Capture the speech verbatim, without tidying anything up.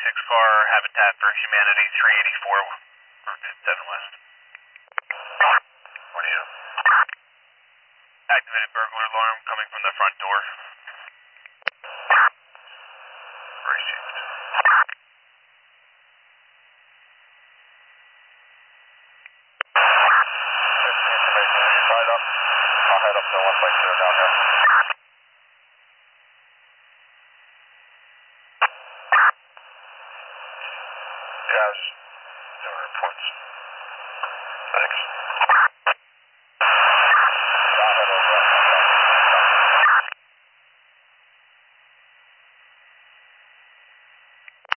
six car, Habitat for Humanity, three eighty-four, seven West. What do you? Activated burglar alarm coming from the front door. Received. Information. Right up. I'll head up to one place two down here. Yeah, I was doing reports. Thanks.